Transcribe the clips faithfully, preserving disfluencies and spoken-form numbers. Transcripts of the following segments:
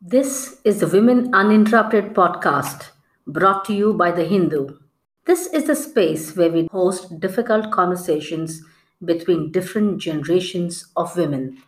This is the Women Uninterrupted podcast brought to you by The Hindu. This is the space where we host difficult conversations between different generations of women.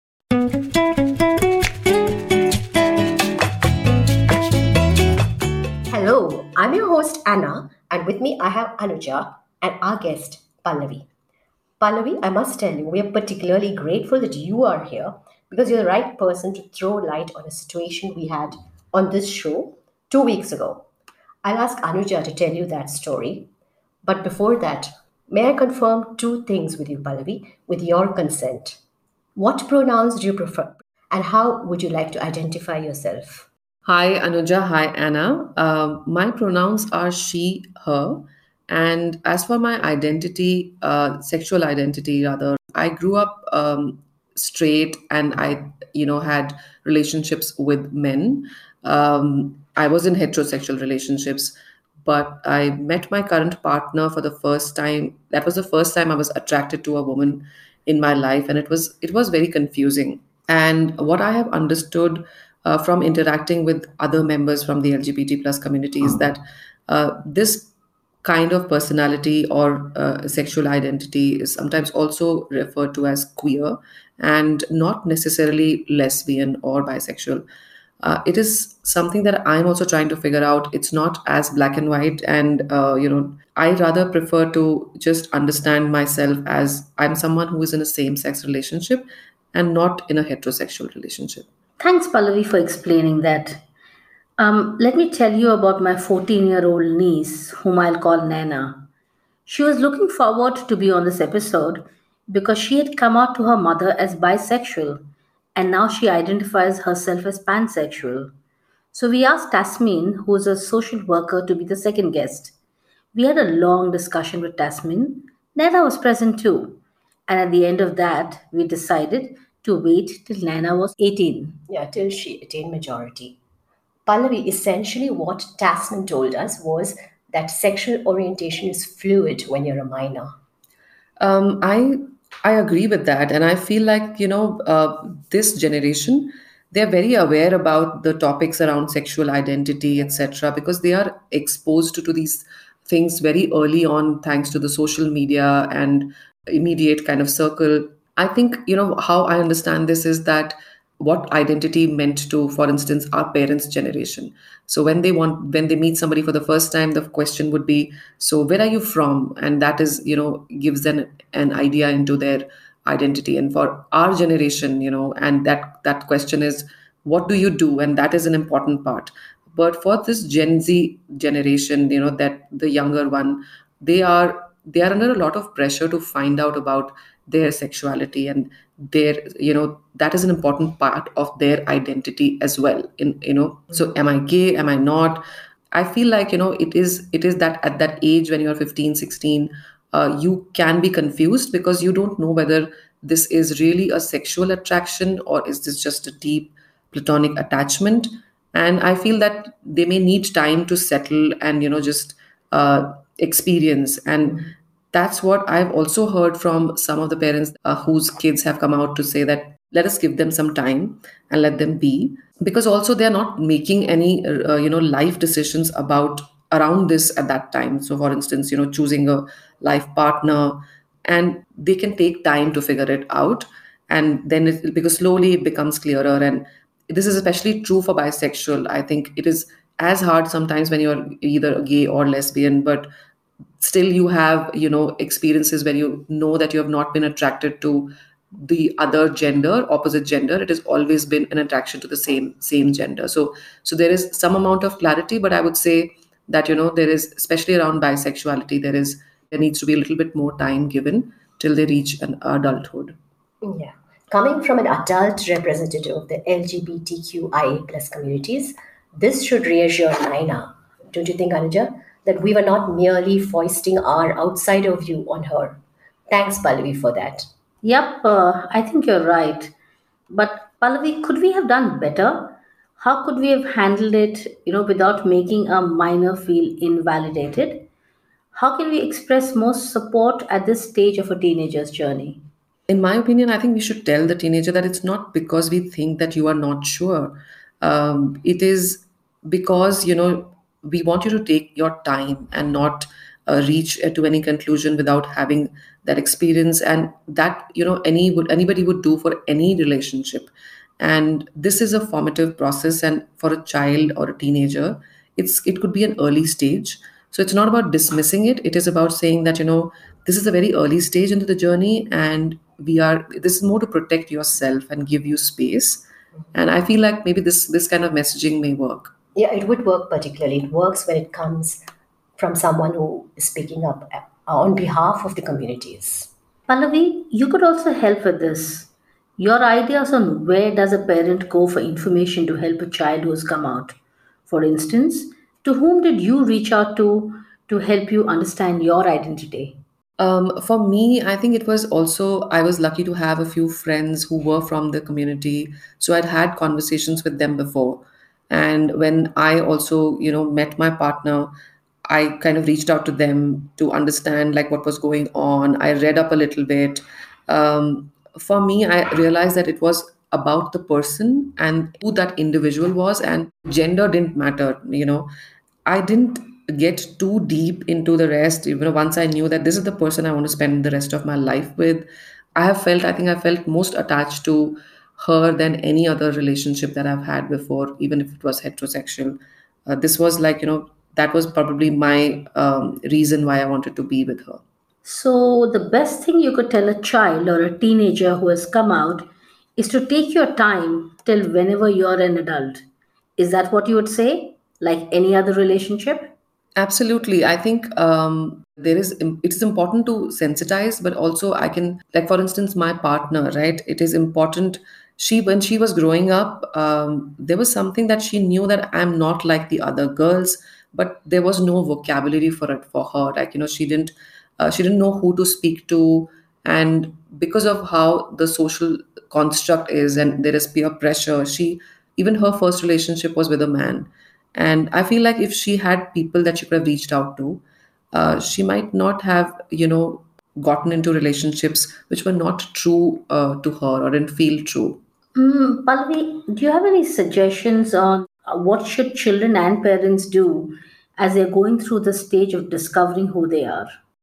Hello, I'm your host Anna, and with me I have Anuja and our guest Pallavi. Pallavi, I must tell you, we are particularly grateful that you are here because you're the right person to throw light on a situation we had on this show two weeks ago. I'll ask Anuja to tell you that story. But before that, may I confirm two things with you, Pallavi, with your consent? What pronouns do you prefer, and how would you like to identify yourself? Hi, Anuja. Hi, Anna. Uh, my pronouns are she, her. And as for my identity, uh, sexual identity rather, I grew up um, straight and I, you know, had relationships with men. Um, I was in heterosexual relationships, but I met my current partner for the first time. That was the first time I was attracted to a woman in my life, and it was it was very confusing. And what I have understood uh, from interacting with other members from the L G B T plus community is that uh, this kind of personality or uh, sexual identity is sometimes also referred to as queer and not necessarily lesbian or bisexual. Uh, it is something that I'm also trying to figure out. It's not as black and white, and uh, you know, I rather prefer to just understand myself as I'm someone who is in a same-sex relationship and not in a heterosexual relationship. Thanks, Pallavi, for explaining that. Um, let me tell you about my fourteen year old niece, whom I'll call Nana. She was looking forward to be on this episode because she had come out to her mother as bisexual and now she identifies herself as pansexual. So we asked Tasmin, who is a social worker, to be the second guest. We had a long discussion with Tasmin. Nana was present too. And at the end of that, we decided to wait till Nana was eighteen. Yeah, till she attained majority. Pallavi, essentially what Tasman told us was that sexual orientation is fluid when you're a minor. Um, I I agree with that, and I feel like you know uh, this generation they're very aware about the topics around sexual identity, et cetera, because they are exposed to, to these things very early on, thanks to the social media and immediate kind of circle. I think, you know, how I understand this is that what identity meant to, for instance, our parents' generation. So when they want, when they meet somebody for the first time, the question would be, so where are you from? And that is, you know, gives them an idea into their identity. And for our generation, you know, and that that question is, what do you do? And that is an important part. But for this Gen Z generation, you know, that the younger one, they are they are under a lot of pressure to find out about their sexuality, and their, you know, that is an important part of their identity as well. In, you know, so am I gay, am I not? I feel like, you know, it is it is that at that age when you're fifteen, sixteen, uh, you can be confused because you don't know whether this is really a sexual attraction or is this just a deep platonic attachment. And I feel that they may need time to settle and, you know, just uh, experience. And that's what I've also heard from some of the parents uh, whose kids have come out to say that let us give them some time and let them be, because also they're not making any uh, you know life decisions about around this at that time. So for instance, you know, choosing a life partner, and they can take time to figure it out, and then it, because slowly it becomes clearer. And this is especially true for bisexual. I think it is as hard sometimes when you're either gay or lesbian, but still you have, you know, experiences where you know that you have not been attracted to the other gender, opposite gender. It has always been an attraction to the same same gender. So so there is some amount of clarity, but I would say that, you know, there is, especially around bisexuality, there is there needs to be a little bit more time given till they reach an adulthood. Yeah. Coming from an adult representative of the L G B T Q I A plus communities, this should reassure Naina, don't you think, Anuja, that we were not merely foisting our outsider view on her. Thanks, Pallavi, for that. Yep, uh, I think you're right. But Pallavi, could we have done better? How could we have handled it, you know, without making a minor feel invalidated? How can we express more support at this stage of a teenager's journey? In my opinion, I think we should tell the teenager that it's not because we think that you are not sure. Um, it is because, you know, we want you to take your time and not uh, reach uh, to any conclusion without having that experience, and that, you know, any would anybody would do for any relationship. And this is a formative process, and for a child or a teenager, it's it could be an early stage. So it's not about dismissing it, it is about saying that, you know, this is a very early stage into the journey, and we are this is more to protect yourself and give you space. And I feel like maybe this this kind of messaging may work. Yeah, it would work particularly. It works when it comes from someone who is speaking up uh, on behalf of the communities. Pallavi, you could also help with this. Your ideas on where does a parent go for information to help a child who has come out. For instance, to whom did you reach out to to help you understand your identity? Um, for me, I think it was also, I was lucky to have a few friends who were from the community. So I'd had conversations with them before. And when I also, you know, met my partner, I kind of reached out to them to understand like what was going on. I read up a little bit. Um, for me, I realized that it was about the person and who that individual was, and gender didn't matter, you know. I didn't get too deep into the rest. You know, once I knew that this is the person I want to spend the rest of my life with, I have felt, I think I felt most attached to her than any other relationship that I've had before, even if it was heterosexual. Uh, this was like, you know, that was probably my um, reason why I wanted to be with her. So, the best thing you could tell a child or a teenager who has come out is to take your time till whenever you're an adult. Is that what you would say? Like any other relationship? Absolutely. I think um, there is, it is important to sensitize, but also I can, like, for instance, my partner, right? It is important. She, when she was growing up, um, there was something that she knew that I'm not like the other girls, but there was no vocabulary for it for her. Like, you know, she didn't, uh, she didn't know who to speak to. And because of how the social construct is and there is peer pressure, she, even her first relationship was with a man. And I feel like if she had people that she could have reached out to, uh, she might not have, you know, gotten into relationships which were not true uh, to her or didn't feel true. Mm, Pallavi, do you have any suggestions on uh, what should children and parents do as they're going through the stage of discovering who they are?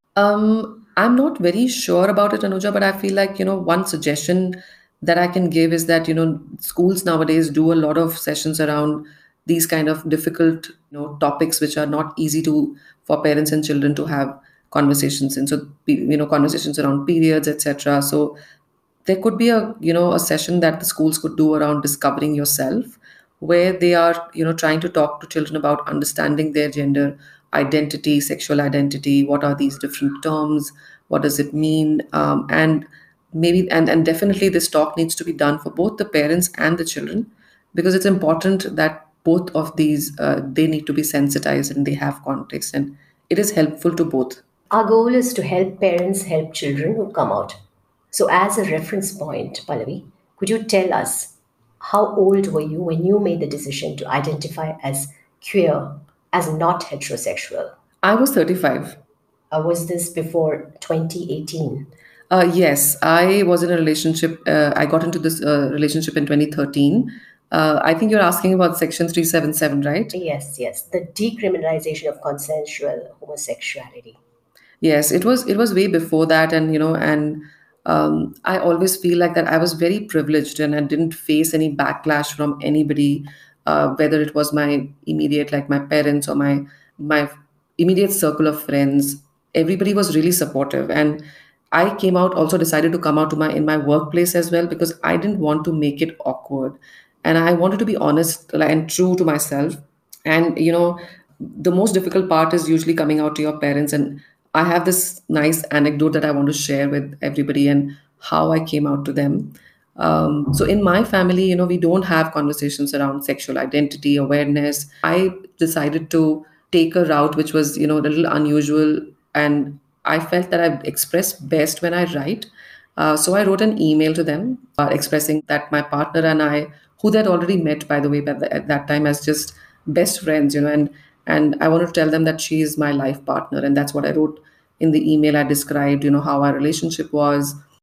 Um, I'm not very sure about it, Anuja, but I feel like, you know, one suggestion that I can give is that, you know, schools nowadays do a lot of sessions around these kind of difficult, you know, topics which are not easy to for parents and children to have conversations in. So, pe- you know, conversations around periods, et cetera. So there could be a, you know, a session that the schools could do around discovering yourself, where they are, you know, trying to talk to children about understanding their gender identity, sexual identity, what are these different terms, what does it mean, um, and maybe and, and definitely this talk needs to be done for both the parents and the children, because it's important that both of these uh, they need to be sensitized and they have context, and it is helpful to both. Our goal is to help parents help children who come out. So, as a reference point, Pallavi, could you tell us how old were you when you made the decision to identify as queer, as not heterosexual? I was thirty-five. Uh, was this before twenty eighteen? Uh, yes, I was in a relationship. Uh, I got into this uh, relationship in twenty thirteen. Uh, I think you're asking about Section three seventy-seven, right? Yes, yes, the decriminalization of consensual homosexuality. Yes, it was. It was way before that, and you know, and um, I always feel like that I was very privileged, and I didn't face any backlash from anybody, uh, whether it was my immediate, like my parents or my my immediate circle of friends. Everybody was really supportive, and I came out. Also decided to come out to my in my workplace as well, because I didn't want to make it awkward, and I wanted to be honest like, and true to myself. And you know, the most difficult part is usually coming out to your parents, and I have this nice anecdote that I want to share with everybody and how I came out to them. Um, so in my family, you know, we don't have conversations around sexual identity awareness. I decided to take a route which was, you know, a little unusual, and I felt that I express best when I write. Uh, so I wrote an email to them uh, expressing that my partner and I, who they'd already met, by the way, but at that time as just best friends, you know, and and I wanted to tell them that she is my life partner, and that's what I wrote in the email. I described, you know, how our relationship was,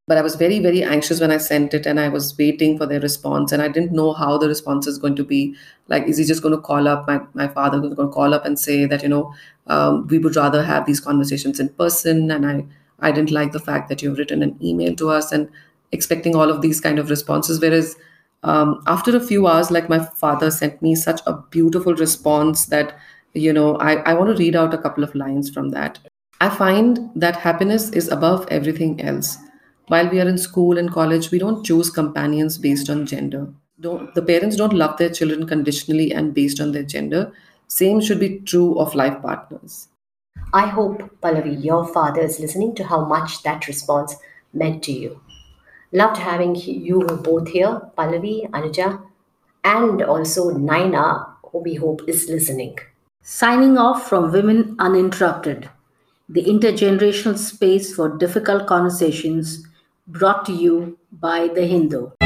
But I was very, very anxious when I sent it, and I was waiting for their response, and I didn't know how the response is going to be. Like, is he just going to call up? My, my father was going to call up and say that, you know, um, we would rather have these conversations in person, and I, I didn't like the fact that you've written an email to us, and expecting all of these kind of responses. Whereas um, after a few hours, like my father sent me such a beautiful response that, you know, I, I want to read out a couple of lines from that. I find that happiness is above everything else. While we are in school and college, we don't choose companions based on gender. Don't, the parents don't love their children conditionally and based on their gender. Same should be true of life partners. I hope, Pallavi, your father is listening to how much that response meant to you. Loved having you both here, Pallavi, Anuja, and also Naina, who we hope is listening. Signing off from Women Uninterrupted, the intergenerational space for difficult conversations brought to you by The Hindu.